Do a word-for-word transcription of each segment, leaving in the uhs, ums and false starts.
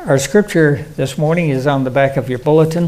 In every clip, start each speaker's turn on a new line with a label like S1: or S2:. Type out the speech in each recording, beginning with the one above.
S1: Our scripture this morning is on the back of your bulletin,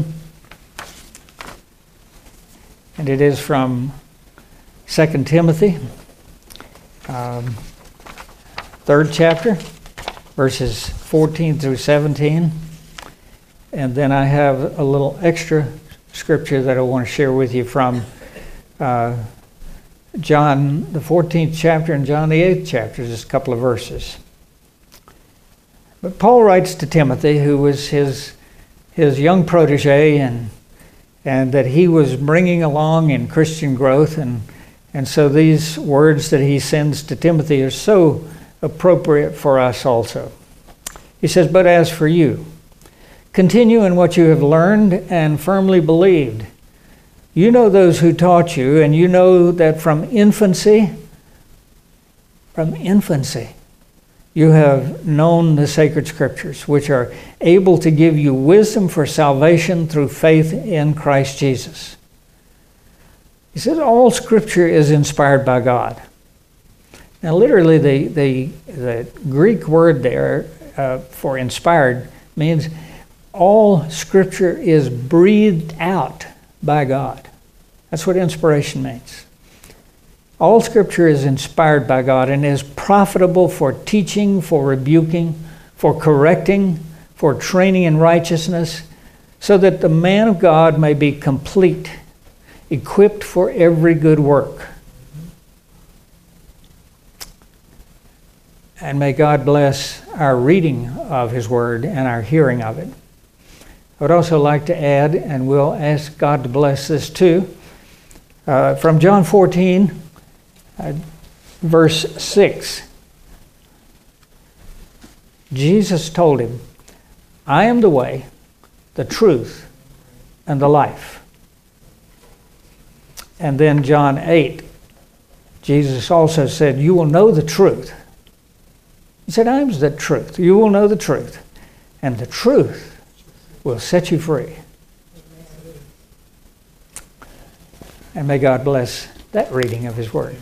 S1: and it is from Second Timothy, um, third chapter, verses fourteen through seventeen. And then I have a little extra scripture that I want to share with you from uh, John, the fourteenth chapter, and John, the eighth chapter, just a couple of verses. But Paul writes to Timothy, who was his his young protege, and and that he was bringing along in Christian growth, and and so these words that he sends to Timothy are so appropriate for us also. He says, "But as for you, continue in what you have learned and firmly believed. You know those who taught you, and you know that from infancy, from infancy, you have known the sacred scriptures, which are able to give you wisdom for salvation through faith in Christ Jesus." He says all scripture is inspired by God. Now literally the, the, the Greek word there uh, for inspired means all scripture is breathed out by God. That's what inspiration means. All scripture is inspired by God and is profitable for teaching, for rebuking, for correcting, for training in righteousness, so that the man of God may be complete, equipped for every good work. And may God bless our reading of His Word and our hearing of it. I would also like to add, and we'll ask God to bless this too, uh, from John fourteen, Uh, verse six. Jesus told him, "I am the way, the truth, and the life." And then John eight, Jesus also said, "You will know the truth." He said, "I am the truth. You will know the truth, and the truth will set you free." And may God bless that reading of His Word.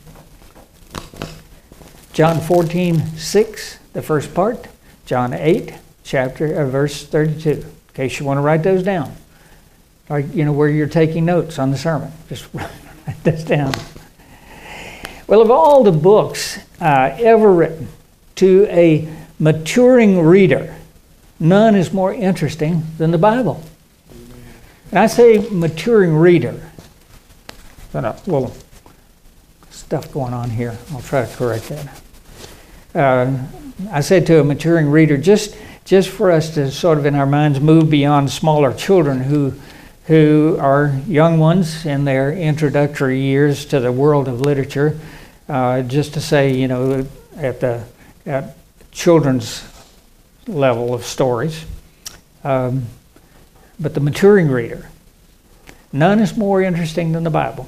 S1: John fourteen, six, the first part. John eight, chapter, uh, verse thirty-two. In case you want to write those down. Like, you know, where you're taking notes on the sermon. Just write this down. Well, of all the books uh, ever written to a maturing reader, none is more interesting than the Bible. And I say maturing reader. Got a little stuff going on here. I'll try to correct that. Uh, I say to a maturing reader, just just for us to sort of in our minds move beyond smaller children who who are young ones in their introductory years to the world of literature, uh, just to say, you know, at the at children's level of stories. Um, but the maturing reader, none is more interesting than the Bible.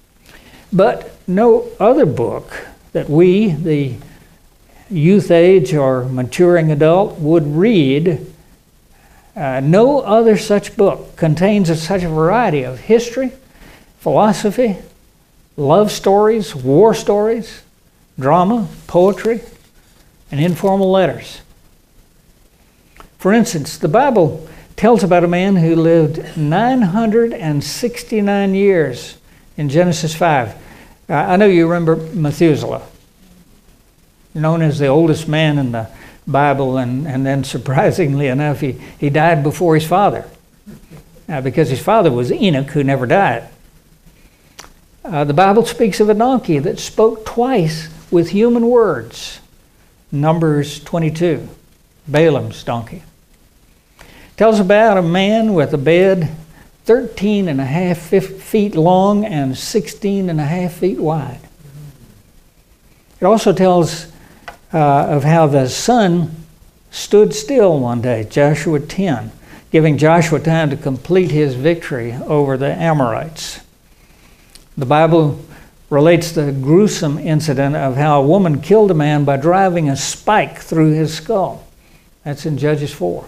S1: But no other book that we, the youth age or maturing adult, would read, uh, no other such book contains such a variety of history, philosophy, love stories, war stories, drama, poetry, and informal letters. For instance, the Bible tells about a man who lived nine hundred sixty-nine years in Genesis five. Uh, I know you remember Methuselah, known as the oldest man in the Bible, and, and then surprisingly enough, he, he died before his father, uh, because his father was Enoch, who never died. Uh, the Bible speaks of a donkey that spoke twice with human words. Numbers twenty-two, Balaam's donkey. Tells about a man with a bed thirteen and a half feet long and sixteen and a half feet wide. It also tells uh, of how the sun stood still one day, Joshua ten, giving Joshua time to complete his victory over the Amorites. The Bible relates the gruesome incident of how a woman killed a man by driving a spike through his skull. That's in Judges four.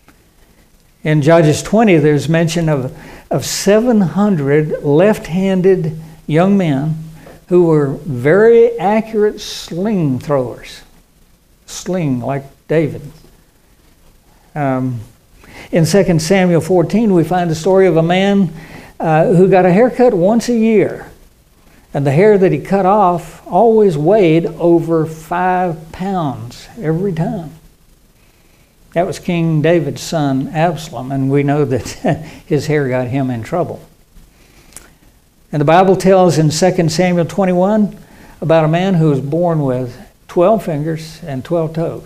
S1: In Judges twenty, there's mention of, of seven hundred left-handed young men who were very accurate sling throwers. Sling, like David. Um, in Second Samuel fourteen, we find the story of a man uh, who got a haircut once a year. And the hair that he cut off always weighed over five pounds every time. That was King David's son, Absalom, and we know that his hair got him in trouble. And the Bible tells in Second Samuel twenty-one about a man who was born with twelve fingers and twelve toes.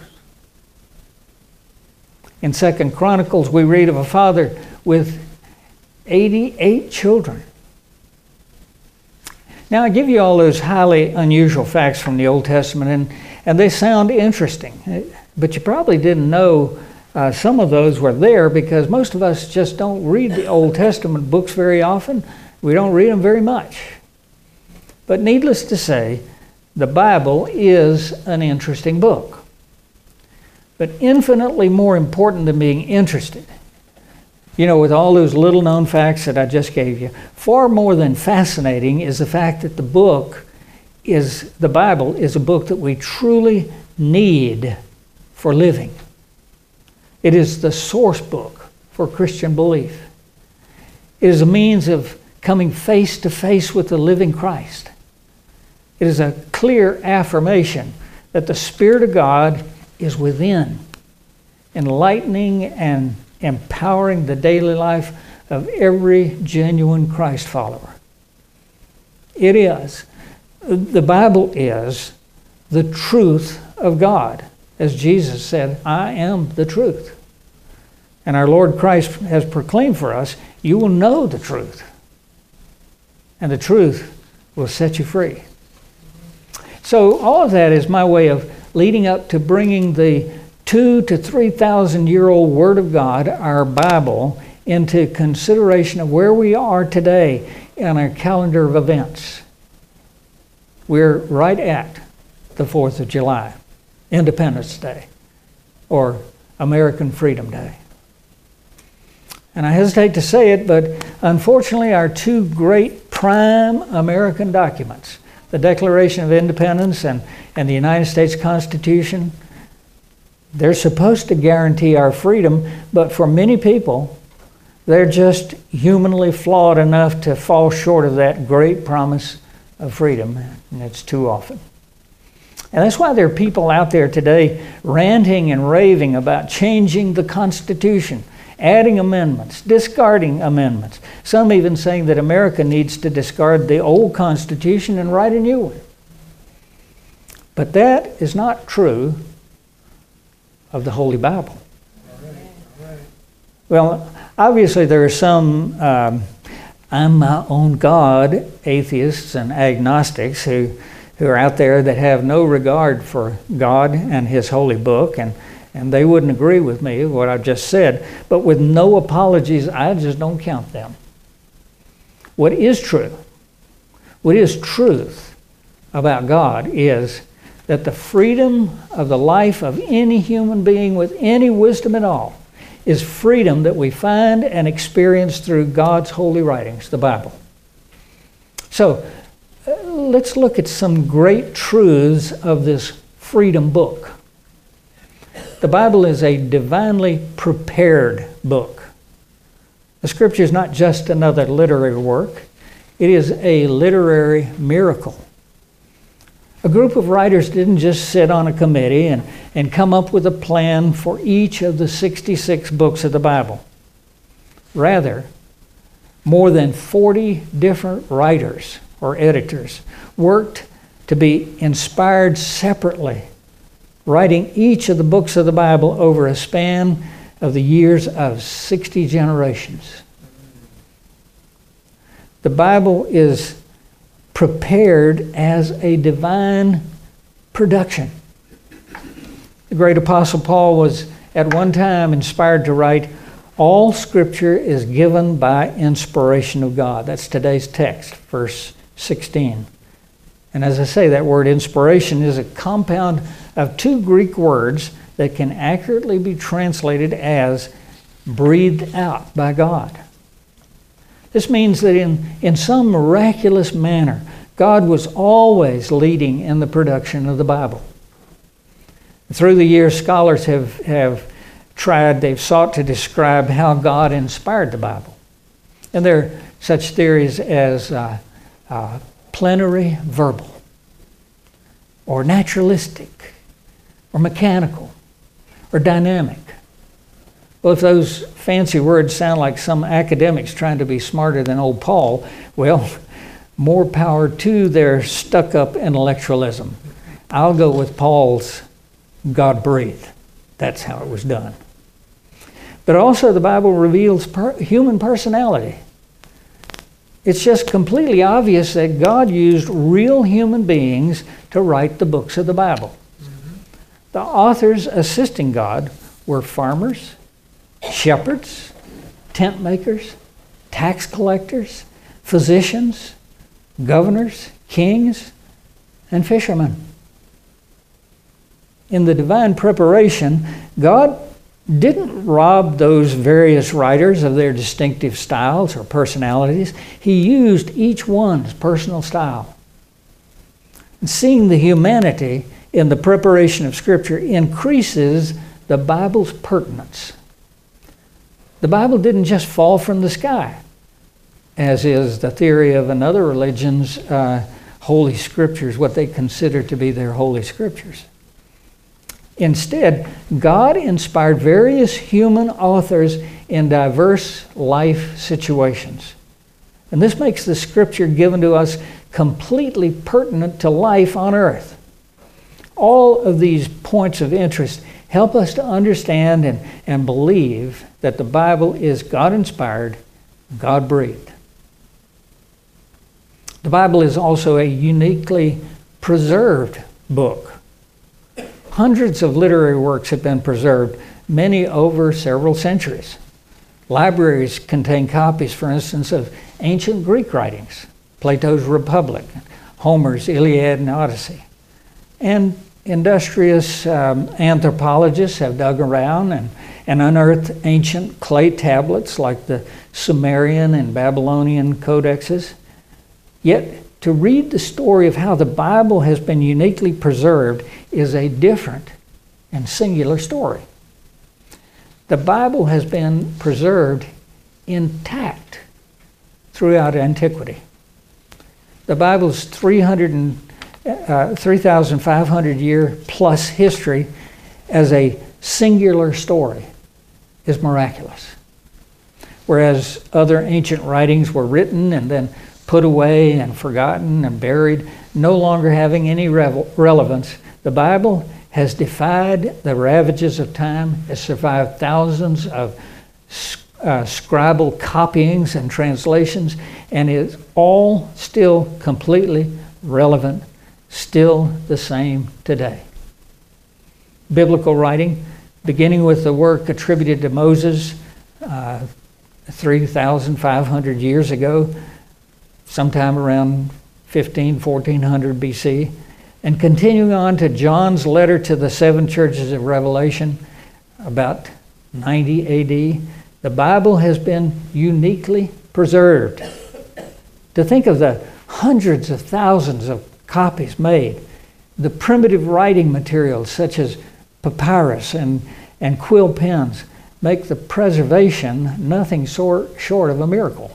S1: In Second Chronicles, we read of a father with eighty-eight children. Now, I give you all those highly unusual facts from the Old Testament, and, and they sound interesting. But you probably didn't know uh, some of those were there because most of us just don't read the Old Testament books very often. We don't read them very much. But needless to say, the Bible is an interesting book. But infinitely more important than being interested, you know, with all those little known facts that I just gave you, far more than fascinating is the fact that the book is, the Bible is a book that we truly need for living. It is the source book for Christian belief. It is a means of coming face to face with the living Christ. It is a clear affirmation that the Spirit of God is within, enlightening and empowering the daily life of every genuine Christ follower. It is, the Bible is the truth of God. As Jesus said, I am the truth. And our Lord Christ has proclaimed for us, you will know the truth. And the truth will set you free. So all of that is my way of leading up to bringing the two to three thousand year old Word of God, our Bible, into consideration of where we are today in our calendar of events. We're right at the fourth of July, Independence Day, or American Freedom Day. And I hesitate to say it, but unfortunately our two great prime American documents, the Declaration of Independence and, and the United States Constitution, they're supposed to guarantee our freedom, but for many people, they're just humanly flawed enough to fall short of that great promise of freedom, and it's too often. And that's why there are people out there today ranting and raving about changing the Constitution, adding amendments, discarding amendments. Some even saying that America needs to discard the old Constitution and write a new one. But that is not true of the Holy Bible. Well, obviously there are some um, I'm my own God atheists and agnostics who, who are out there that have no regard for God and His holy book, and, and they wouldn't agree with me with what I've just said. But with no apologies, I just don't count them. What is true, what is truth about God is that the freedom of the life of any human being with any wisdom at all is freedom that we find and experience through God's holy writings, the Bible. So uh, let's look at some great truths of this freedom book. The Bible is a divinely prepared book. The Scripture is not just another literary work. It is a literary miracle. A group of writers didn't just sit on a committee and, and come up with a plan for each of the sixty-six books of the Bible. Rather, more than forty different writers or editors worked to be inspired separately, writing each of the books of the Bible over a span of the years of sixty generations. The Bible is prepared as a divine production. The great Apostle Paul was at one time inspired to write, all Scripture is given by inspiration of God. That's today's text, verse sixteen. And as I say, that word inspiration is a compound of two Greek words that can accurately be translated as breathed out by God. This means that in, in some miraculous manner, God was always leading in the production of the Bible. Through the years, scholars have, have tried, they've sought to describe how God inspired the Bible. And there are such theories as uh, uh, plenary verbal, or naturalistic, or mechanical, or dynamic. Well, if those fancy words sound like some academics trying to be smarter than old Paul, well, more power to their stuck-up intellectualism. I'll go with Paul's God-breathed. That's how it was done. But also the Bible reveals per- human personality. It's just completely obvious that God used real human beings to write the books of the Bible. Mm-hmm. The authors assisting God were farmers, shepherds, tent makers, tax collectors, physicians, governors, kings, and fishermen. In the divine preparation, God didn't rob those various writers of their distinctive styles or personalities. He used each one's personal style. And seeing the humanity in the preparation of Scripture increases the Bible's pertinence. The Bible didn't just fall from the sky, as is the theory of another religion's uh, Holy Scriptures, what they consider to be their Holy Scriptures. Instead, God inspired various human authors in diverse life situations. And this makes the Scripture given to us completely pertinent to life on earth. All of these points of interest help us to understand and, and believe that the Bible is God-inspired, God-breathed. The Bible is also a uniquely preserved book. Hundreds of literary works have been preserved, many over several centuries. Libraries contain copies, for instance, of ancient Greek writings, Plato's Republic, Homer's Iliad and Odyssey. And industrious um, anthropologists have dug around and, and unearthed ancient clay tablets like the Sumerian and Babylonian codexes. Yet, to read the story of how the Bible has been uniquely preserved is a different and singular story. The Bible has been preserved intact throughout antiquity. The Bible's three thousand five hundred year plus history as a singular story is miraculous. Whereas other ancient writings were written and then put away and forgotten and buried, no longer having any revel- relevance, the Bible has defied the ravages of time, has survived thousands of uh, scribal copyings and translations, and is all still completely relevant, still the same today. Biblical writing, beginning with the work attributed to Moses uh, three thousand five hundred years ago, sometime around fifteen, fourteen hundred B C, and continuing on to John's letter to the seven churches of Revelation, about ninety A D, the Bible has been uniquely preserved. To think of the hundreds of thousands of copies made, the primitive writing materials such as papyrus and, and quill pens make the preservation nothing short, short of a miracle.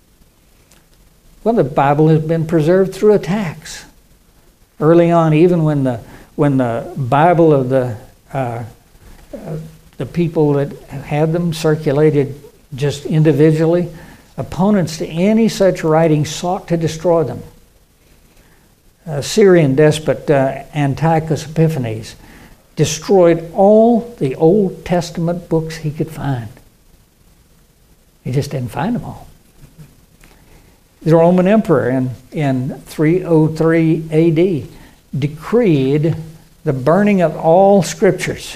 S1: Well, the Bible has been preserved through attacks. Early on, even when the when the Bible of the uh, uh, the people that had them circulated just individually, opponents to any such writing sought to destroy them. Uh, Syrian despot uh, Antiochus Epiphanes destroyed all the Old Testament books he could find. He just didn't find them all. The Roman emperor in, in three oh three A D decreed the burning of all scriptures.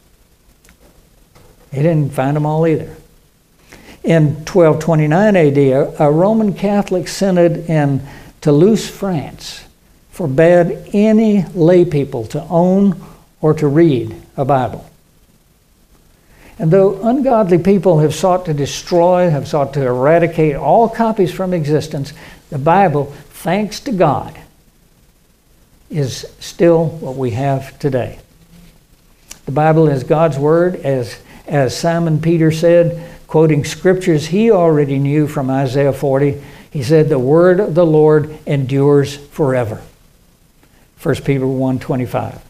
S1: He didn't find them all either. In twelve twenty-nine A D, a, a Roman Catholic synod in Toulouse, France, forbade any lay people to own or to read a Bible. And though ungodly people have sought to destroy, have sought to eradicate all copies from existence, the Bible, thanks to God, is still what we have today. The Bible is God's Word as, as Simon Peter said, quoting scriptures he already knew from Isaiah forty, he said, the word of the Lord endures forever. First Peter one twenty-five.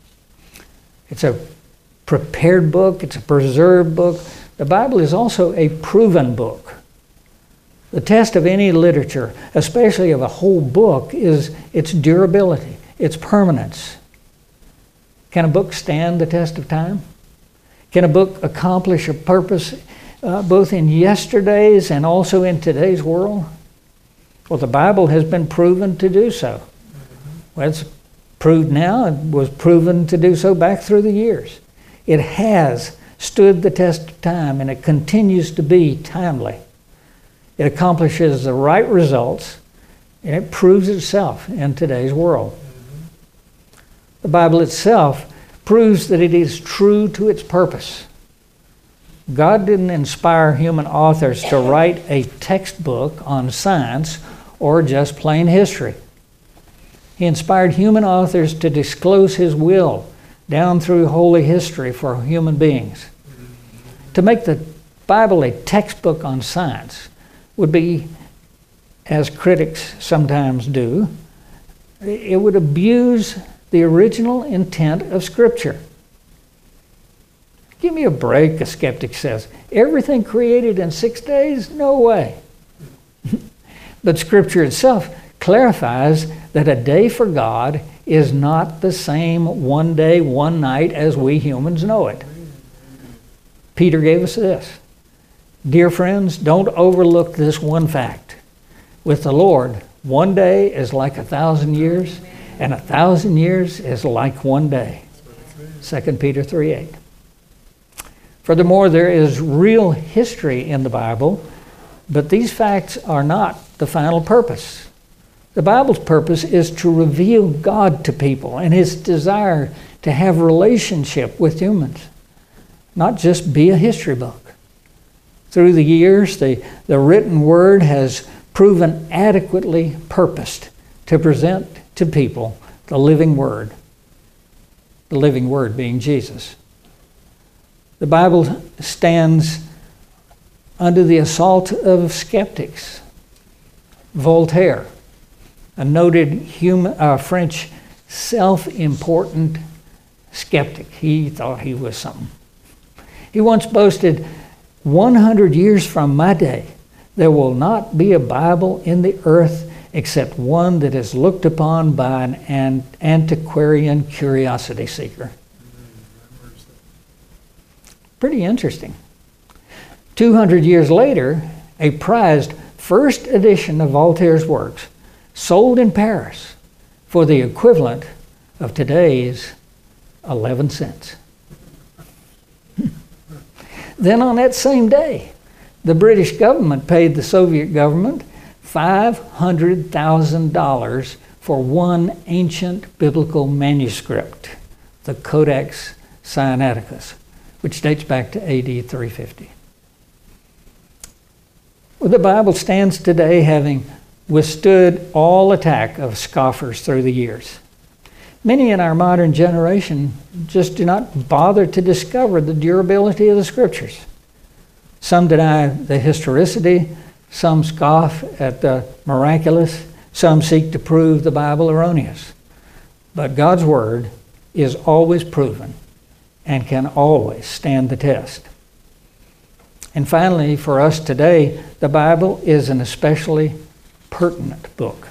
S1: It's a prepared book. It's a preserved book. The Bible is also a proven book. The test of any literature, especially of a whole book, is its durability, its permanence. Can a book stand the test of time? Can a book accomplish a purpose uh, both in yesterday's and also in today's world? Well, the Bible has been proven to do so. Well, it's proved now and was proven to do so back through the years. It has stood the test of time, and it continues to be timely. It accomplishes the right results, and it proves itself in today's world. The Bible itself proves that it is true to its purpose. God didn't inspire human authors to write a textbook on science or just plain history. He inspired human authors to disclose His will down through holy history for human beings. To make the Bible a textbook on science would be, as critics sometimes do, it would abuse the original intent of Scripture. Give me a break, a skeptic says. Everything created in six days? No way. But Scripture itself clarifies that a day for God is not the same one day, one night as we humans know it. Peter gave us this. Dear friends, don't overlook this one fact. With the Lord, one day is like a thousand years, and a thousand years is like one day. Second Peter three eight. Furthermore, there is real history in the Bible, but these facts are not the final purpose. The Bible's purpose is to reveal God to people and His desire to have relationship with humans, not just be a history book. Through the years, the, the written word has proven adequately purposed to present to people the living word, the living word being Jesus. The Bible stands under the assault of skeptics. Voltaire, a noted human, uh, French self-important skeptic, he thought he was something. He once boasted, one hundred years from my day, there will not be a Bible in the earth except one that is looked upon by an, an antiquarian curiosity seeker. Pretty interesting. two hundred years later, a prized first edition of Voltaire's works sold in Paris for the equivalent of today's eleven cents. Then on that same day, the British government paid the Soviet government five hundred thousand dollars for one ancient biblical manuscript, the Codex Sinaiticus, which dates back to A D three fifty. Well, the Bible stands today having withstood all attack of scoffers through the years. Many in our modern generation just do not bother to discover the durability of the Scriptures. Some deny the historicity, some scoff at the miraculous, some seek to prove the Bible erroneous. But God's Word is always proven and can always stand the test. And finally, for us today, the Bible is an especially pertinent book.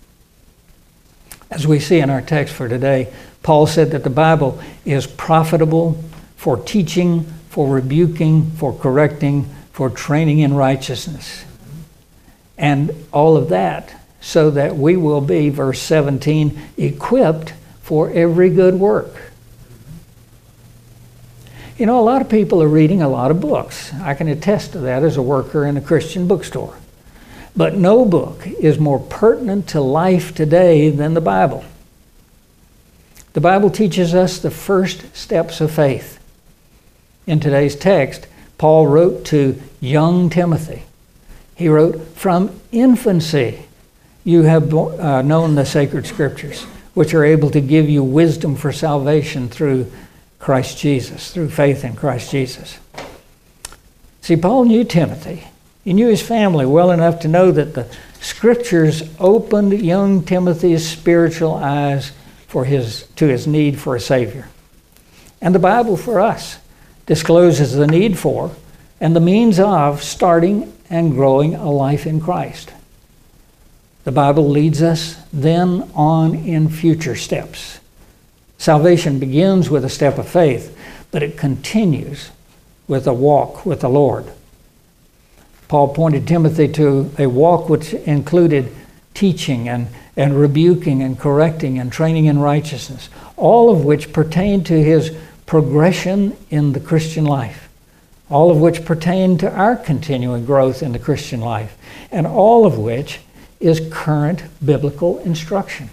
S1: As we see in our text for today, Paul said that the Bible is profitable for teaching, for rebuking, for correcting, for training in righteousness. And all of that so that we will be, verse seventeen, equipped for every good work. You know, a lot of people are reading a lot of books. I can attest to that as a worker in a Christian bookstore. But no book is more pertinent to life today than the Bible. The Bible teaches us the first steps of faith. In today's text, Paul wrote to young Timothy. He wrote, from infancy you have uh, known the sacred scriptures, which are able to give you wisdom for salvation through Christ Jesus, through faith in Christ Jesus. See, Paul knew Timothy. He knew his family well enough to know that the Scriptures opened young Timothy's spiritual eyes for his, to his need for a Savior. And the Bible for us discloses the need for and the means of starting and growing a life in Christ. The Bible leads us then on in future steps. Salvation begins with a step of faith, but it continues with a walk with the Lord. Paul pointed Timothy to a walk which included teaching and, and rebuking and correcting and training in righteousness, all of which pertain to his progression in the Christian life, all of which pertain to our continuing growth in the Christian life, and all of which is current biblical instruction.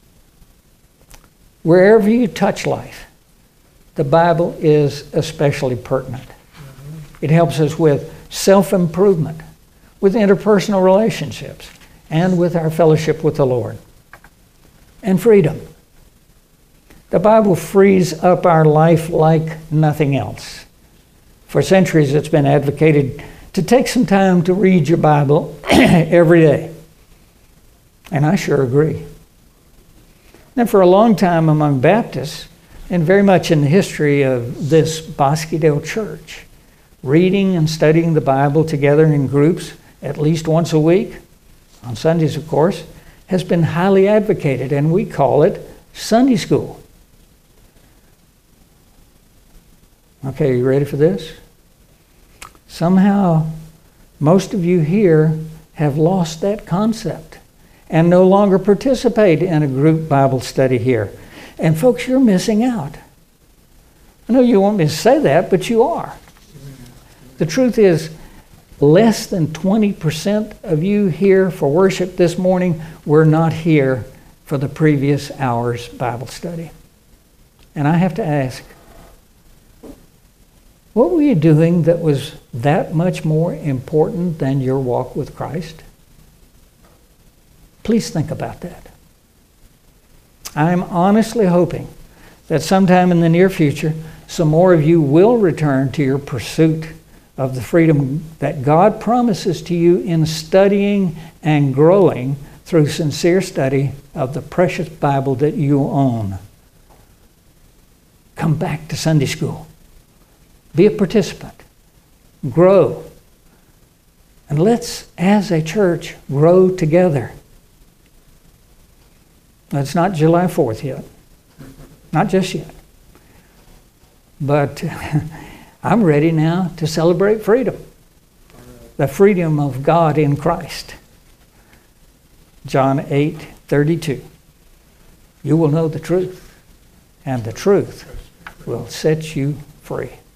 S1: Wherever you touch life, the Bible is especially pertinent. It helps us with self-improvement, with interpersonal relationships, and with our fellowship with the Lord. And freedom. The Bible frees up our life like nothing else. For centuries it's been advocated to take some time to read your Bible every day. And I sure agree. And for a long time among Baptists, and very much in the history of this Bosquedale church, reading and studying the Bible together in groups at least once a week, on Sundays of course, has been highly advocated, and we call it Sunday school. Okay, you ready for this? Somehow, most of you here have lost that concept and no longer participate in a group Bible study here. And folks, you're missing out. I know you want me to say that, but you are. The truth is, less than twenty percent of you here for worship this morning were not here for the previous hour's Bible study. And I have to ask, what were you doing that was that much more important than your walk with Christ? Please think about that. I'm honestly hoping that sometime in the near future, some more of you will return to your pursuit of the freedom that God promises to you in studying and growing through sincere study of the precious Bible that you own. Come back to Sunday school. Be a participant. Grow. And let's, as a church, grow together. It's not July fourth yet. Not just yet. But I'm ready now to celebrate freedom. The freedom of God in Christ. John eight thirty-two. You will know the truth, and the truth will set you free.